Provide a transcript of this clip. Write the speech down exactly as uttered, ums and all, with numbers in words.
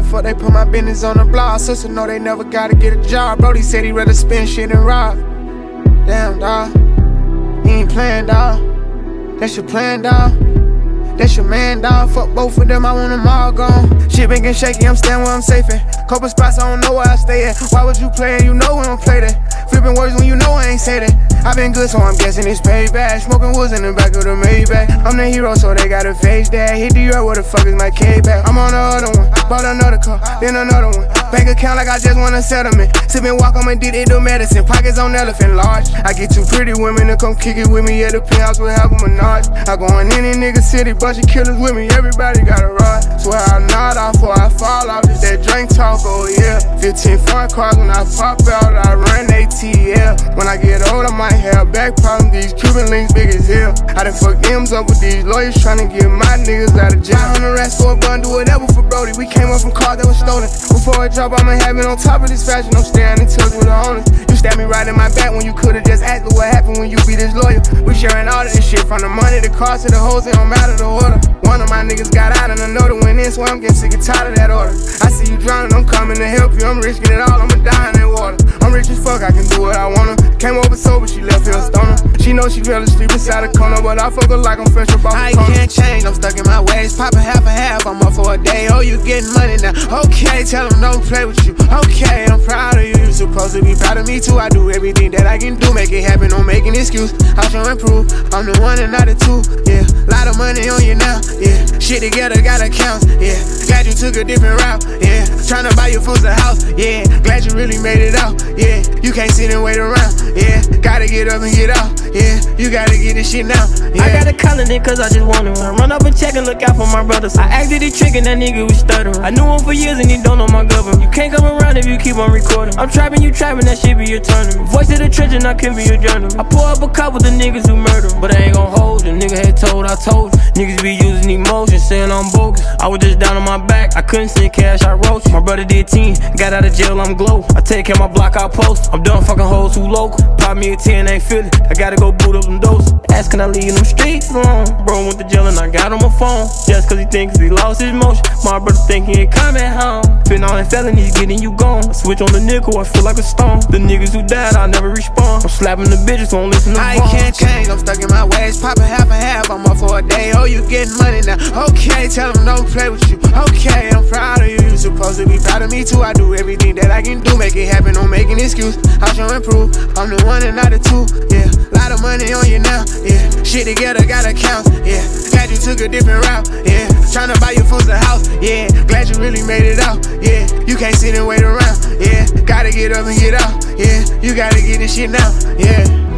fuck they put my business on the blog? Sister know they never gotta get a job. Brody said he rather spend shit and rob. Damn, dawg, you ain't playing, dawg. That's your plan, dawg. That's your man, dawg. Fuck both of them, I want them all gone. Shit been getting shaky, I'm staying where I'm safe at. Couple spots, I don't know where I stay at. Why would you play and you know we don't play that? Flipping words when you know I ain't say that. I been good, so I'm guessing it's payback. Smoking woods in the back of the Maybach. I'm the hero, so they gotta face that. Hit the yard, where the fuck is my K back? I'm on the other one, bought another car, then another one. Bank account like I just want a settlement. Sippin' walk, I'ma did it do medicine. Pockets on elephant large. I get two pretty women to come kick it with me at the penthouse with half a menage. I go in any nigga city, bunch of killers with me. Everybody got a rod. Swear I nod off before I fall off. Just that drink talk, oh yeah. Fifteen foreign cars when I pop out, I run A T L. When I get old, I might have back problems. These Cuban links big as hell. I done fucked M's up with these lawyers trying to get my niggas out of jail. five hundred rats for a bun, do whatever for Brody. We came up from cars that was stolen. Before it drop, I'ma have it on top of this fashion. I'm staying in touch with the owners. You stabbed me right in my back when you could've just asked what happened when you be this loyal. We sharing all of this shit, from the money, the cars to the hoes, it don't matter the order. One of my niggas got out and another went in, so I'm getting sick and tired of that order. I see you drowning, I'm coming to help you. I'm risking it all, I'ma die in that water. I'm rich as fuck, I can do what I wanna. Came over sober, she left here a stoner. She know she fell asleep inside a corner, but I fuck her like I'm fresh up off the corner. I can't change, I'm stuck in my ways. Poppin' half a half, I'm up for a day. Oh, you getting money now? Okay, tell them don't play with you. Okay, I'm proud of you. You supposed to be proud of me too. I do everything that I can do, make it happen, don't make an excuse. I'll show and prove I'm the one and not the two. Yeah, lot of money on you now. Yeah, shit together got accounts. Yeah, glad you took a different route. Yeah, tryna buy your folks a house. Yeah, glad you really made it out. Yeah, you can't sit and wait around. Yeah, gotta get up and get out. Yeah, you gotta get this shit now. Yeah. I gotta call it cause I just wanna run. Run up and check and look out for my brothers. I acted a trick and that nigga was stuttering. I knew him for years and he don't know my government. You can't come around if you keep on recording. I'm trapping, you trapping, that shit be your tournament. Voice of the trench and I can be your journal. I pull up a couple of the niggas who murder, but I ain't gon' hold you. Nigga had told, I told you. Niggas be using emotions, saying I'm bogus. I was just down on my back, I couldn't send cash, I wrote you. My brother did ten, got out of jail, I'm glow. I take care of my block, I post. I'm done fucking hoes who local. Pop me a ten, ain't feel it. I gotta go boot up them doses. Ask can I leave them streets alone? Bro went to jail and I got on my phone. Just cause he thinks he lost his motion. My brother think he ain't coming home. Been all that felonies, getting you gone. I switch on the nickel, I feel like a stone. The niggas who died, I never respond. I'm slapping the bitches, won't listen to I bombs. can't change, I'm stuck in my ways. Poppin' half and half, I'm up for a day. Oh, you getting money now? Okay, tell them don't play with you. Okay, I'm proud of you. You supposed to be proud of me too. I do everything that I can do, make it happen, don't make an excuse. I'll show and prove I'm the one and not the two. Yeah, lot of money on you now. Yeah, shit together got accounts. Yeah, glad you took a different route. Yeah, tryna buy your folks a house. Yeah, glad you really made it out. Yeah, you can't sit and wait around. Yeah, gotta get up and get out. Yeah, you gotta get this shit now. Yeah.